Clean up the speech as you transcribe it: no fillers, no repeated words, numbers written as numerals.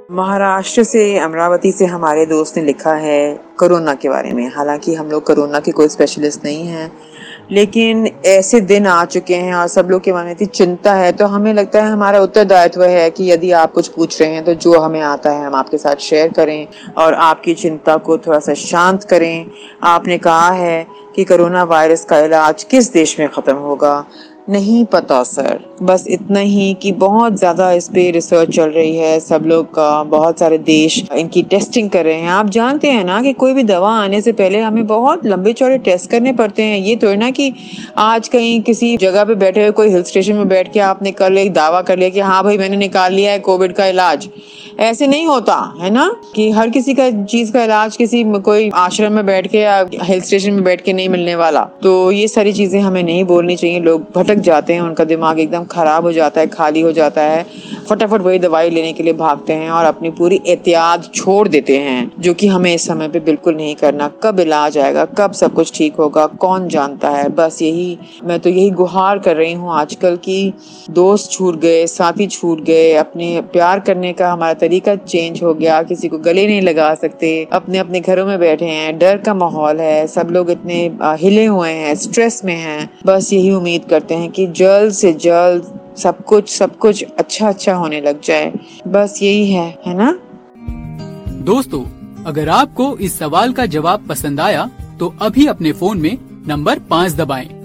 महाराष्ट्र से, अमरावती से हमारे दोस्त ने लिखा है कोरोना के बारे में। हालांकि हम लोग कोरोना के कोई स्पेशलिस्ट नहीं हैं, लेकिन ऐसे दिन आ चुके हैं और सब लोग के मन में इतनी चिंता है, तो हमें लगता है हमारा उत्तरदायित्व है कि यदि आप कुछ पूछ रहे हैं तो जो हमें आता है हम आपके साथ शेयर करें और आपकी चिंता को थोड़ा सा शांत करें। आपने कहा है कि कोरोना वायरस का इलाज किस देश में ख़त्म होगा, नहीं पता सर। बस इतना ही कि बहुत ज़्यादा इस पे रिसर्च चल रही है, सब लोग का, बहुत सारे देश इनकी टेस्टिंग कर रहे हैं। आप जानते हैं ना कि कोई भी दवा आने से पहले हमें बहुत लंबे चौड़े टेस्ट करने पड़ते हैं। ये तो है ना कि आज कहीं किसी जगह पे बैठे हुए, कोई हिल स्टेशन में बैठ के आपने कल एक दावा कर लिया कि हाँ भाई मैंने निकाल लिया है कोविड का इलाज। ऐसे नहीं होता है ना कि हर किसी का चीज का इलाज किसी कोई आश्रम में बैठ के या हिल स्टेशन में बैठ के नहीं मिलने वाला। तो ये सारी चीजें हमें नहीं बोलनी चाहिए। लोग भटक जाते हैं, उनका दिमाग एकदम खराब हो जाता है, खाली हो जाता है, फटाफट वही दवाई लेने के लिए भागते हैं और अपनी पूरी एहतियात छोड़ देते हैं, जो कि हमें इस समय पे बिल्कुल नहीं करना। कब इलाज आएगा, कब सब कुछ ठीक होगा, कौन जानता है। बस मैं तो यही गुहार कर रही हूँ आजकल की दोस्त छूट गए, साथी छूट गए, अपने प्यार करने का हमारा तरीका चेंज हो गया, किसी को गले नहीं लगा सकते, अपने अपने घरों में बैठे हैं, डर का माहौल है, सब लोग इतने हिले हुए हैं, स्ट्रेस में हैं। बस यही उम्मीद करते हैं कि जल्द से जल्द सब कुछ अच्छा होने लग जाए। बस यही है ना। दोस्तों, अगर आपको इस सवाल का जवाब पसंद आया तो अभी अपने फोन में नंबर 5 दबाएं।